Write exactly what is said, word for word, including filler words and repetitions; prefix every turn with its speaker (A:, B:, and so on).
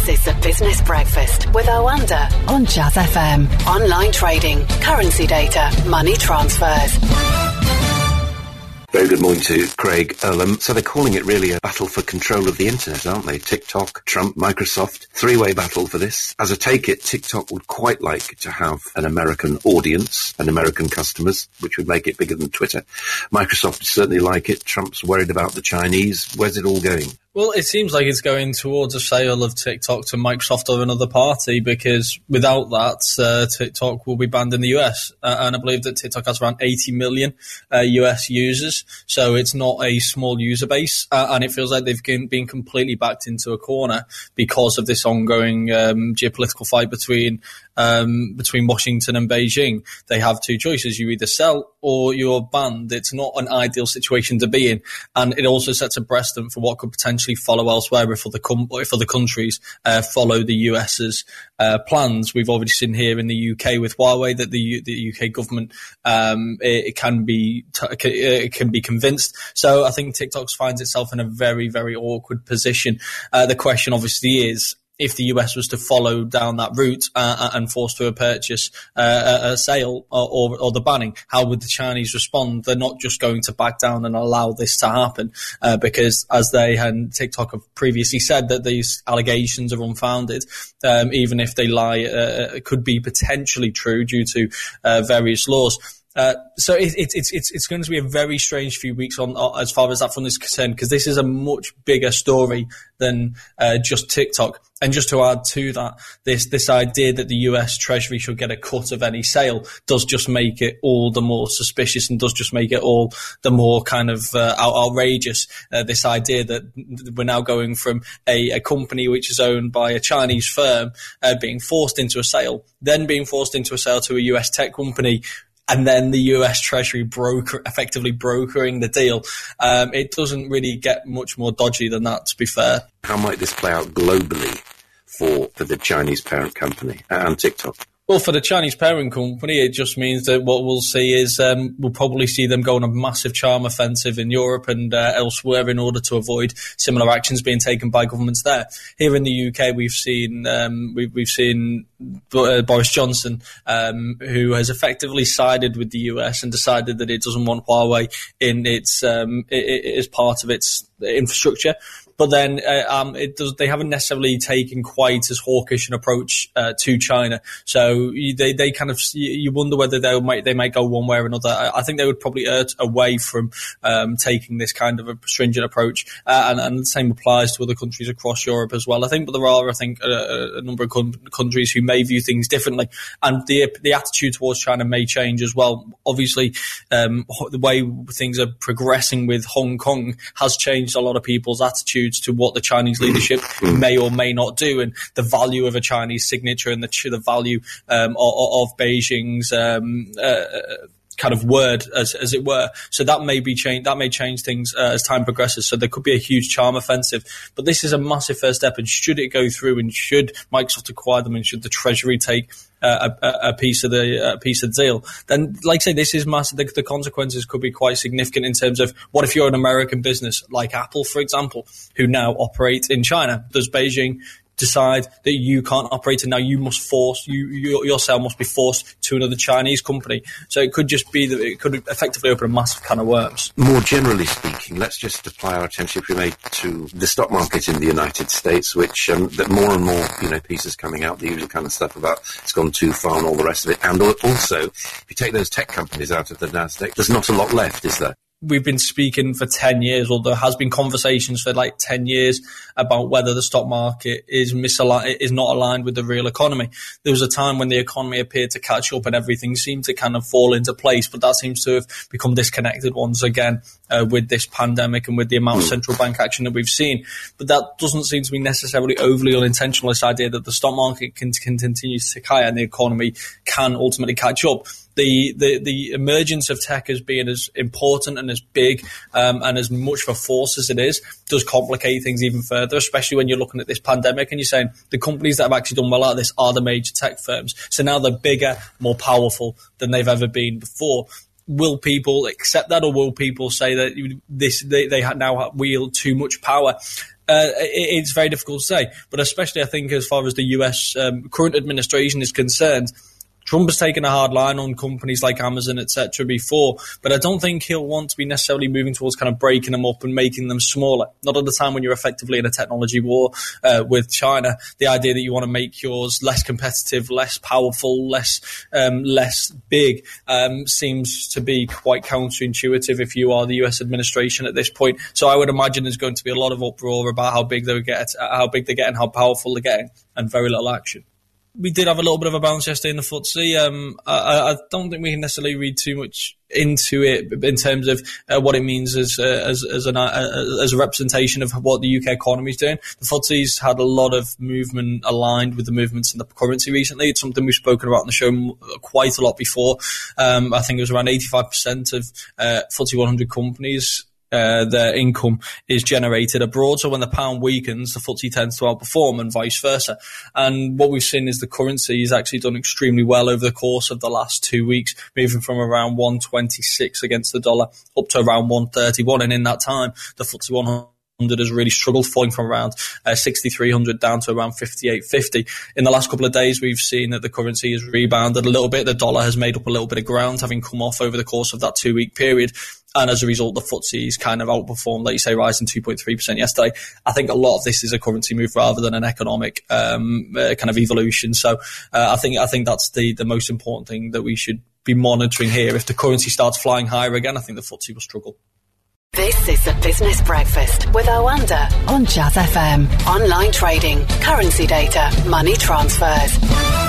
A: This is the Business Breakfast with Oanda on Jazz F M. Online trading, currency data, money transfers.
B: Very good morning to Craig Earlham. So they're calling it really a battle for control of the internet, aren't they? TikTok, Trump, Microsoft, three-way battle for this. As I take it, TikTok would quite like to have an American audience and American customers, which would make it bigger than Twitter. Microsoft would certainly like it. Trump's worried about the Chinese. Where's it all going?
C: Well, it seems like it's going towards a sale of TikTok to Microsoft or another party, because without that, uh, TikTok will be banned in the U S. Uh, and I believe that TikTok has around eighty million uh, U S users, so it's not a small user base. Uh, and it feels like they've been completely backed into a corner because of this ongoing um, geopolitical fight between um, between Washington and Beijing. They have two choices. You either sell or you're banned. It's not an ideal situation to be in. And it also sets a precedent for what could potentially follow elsewhere if other, com- if other countries uh, follow the US's uh, plans. We've already seen here in the U K with Huawei that the, U- the U K government um, it, it can be t- it can be convinced. So I think TikTok finds itself in a very, very awkward position. Uh, the question obviously is, if the U S was to follow down that route uh, and force to a purchase, uh, a, a sale or, or, or the banning, how would the Chinese respond? They're not just going to back down and allow this to happen uh, because, as they and TikTok have previously said, that these allegations are unfounded, um, even if they lie, uh, it could be potentially true due to uh, various laws. Uh, so it, it, it's it's it's going to be a very strange few weeks on uh, as far as that front is concerned, because this is a much bigger story than uh, just TikTok. And just to add to that, this this idea that the U S Treasury should get a cut of any sale does just make it all the more suspicious and does just make it all the more kind of uh, out- outrageous. Uh, this idea that we're now going from a, a company which is owned by a Chinese firm uh, being forced into a sale, then being forced into a sale to a U S tech company, and then the U S Treasury broker, effectively brokering the deal. Um, it doesn't really get much more dodgy than that, to be fair.
B: How might this play out globally for, for the Chinese parent company and TikTok?
C: Well, for the Chinese parent company, it just means that what we'll see is um, we'll probably see them go on a massive charm offensive in Europe and uh, elsewhere in order to avoid similar actions being taken by governments there. Here in the U K, we've seen um, we've, we've seen uh, Boris Johnson, um, who has effectively sided with the U S and decided that it doesn't want Huawei in its um, it, it, as part of its infrastructure. But then uh, um, it does, they haven't necessarily taken quite as hawkish an approach uh, to China. So they, they kind of, you wonder whether they might they might go one way or another. I think they would probably err away from um, taking this kind of a stringent approach, uh, and, and the same applies to other countries across Europe as well. I think, but there are, I think, a, a number of con- countries who may view things differently, and the the attitude towards China may change as well. Obviously, um, the way things are progressing with Hong Kong has changed a lot of people's attitude to what the Chinese leadership may or may not do, and the value of a Chinese signature and the, the value um, of, of Beijing's um, uh, kind of word, as as it were. So that may be change. That may change things uh, as time progresses. So there could be a huge charm offensive. But this is a massive first step, and should it go through, and should Microsoft acquire them, and should the Treasury take Uh, a, a piece of the uh, piece of the deal, then, like I say, this is massive. The, the consequences could be quite significant in terms of what if you're an American business like Apple, for example, who now operate in China. Does Beijing decide that you can't operate, and now you must force you, you your sale must be forced to another Chinese company? So it could just be that it could effectively open a massive can of worms.
B: More generally speaking, let's just apply our attention, if we may, to the stock market in the United States, which um, that more and more, you know, pieces coming out, the usual kind of stuff about it's gone too far and all the rest of it. And also, if you take those tech companies out of the NASDAQ, there's not a lot left, is there?
C: We've been speaking for ten years, or there has been conversations for like ten years about whether the stock market is misaligned, is not aligned with the real economy. There was a time when the economy appeared to catch up and everything seemed to kind of fall into place, but that seems to have become disconnected once again uh, with this pandemic and with the amount of central bank action that we've seen. But that doesn't seem to be necessarily overly unintentional, this idea that the stock market can, can continue to tick higher and the economy can ultimately catch up. The, the, the emergence of tech as being as important and as big um, and as much of a force as it is does complicate things even further, especially when you're looking at this pandemic and you're saying the companies that have actually done well out of this are the major tech firms. So now they're bigger, more powerful than they've ever been before. Will people accept that, or will people say that this they, they now wield too much power? Uh, it, it's very difficult to say, but especially I think as far as the U S um, current administration is concerned, Trump has taken a hard line on companies like Amazon, et cetera before, but I don't think he'll want to be necessarily moving towards kind of breaking them up and making them smaller. Not at the time when you're effectively in a technology war uh, with China. The idea that you want to make yours less competitive, less powerful, less um, less big um, seems to be quite counterintuitive if you are the U S administration at this point. So I would imagine there's going to be a lot of uproar about how big they get, how big they get, and how powerful they're getting, and very little action. We did have a little bit of a bounce yesterday in the F T S E. Um, I, I don't think we can necessarily read too much into it in terms of uh, what it means as uh, as as, an, uh, as a representation of what the U K economy is doing. The F T S E's had a lot of movement aligned with the movements in the currency recently. It's something we've spoken about on the show quite a lot before. Um, I think it was around eighty-five percent of uh, F T S E one hundred companies. Uh, their income is generated abroad. So when the pound weakens, the F T S E tends to outperform and vice versa. And what we've seen is the currency has actually done extremely well over the course of the last two weeks, moving from around one twenty-six against the dollar up to around one thirty-one. And in that time, the F T S E one hundred has really struggled, falling from around uh, sixty-three hundred down to around fifty-eight fifty. In the last couple of days, we've seen that the currency has rebounded a little bit. The dollar has made up a little bit of ground, having come off over the course of that two-week period. And as a result, the F T S E's kind of outperformed, like you say, rising two point three percent yesterday. I think a lot of this is a currency move rather than an economic um, uh, kind of evolution. So uh, I think I think that's the, the most important thing that we should be monitoring here. If the currency starts flying higher again, I think the F T S E will struggle.
A: This is the Business Breakfast with Owanda on Jazz F M. Online trading, currency data, money transfers.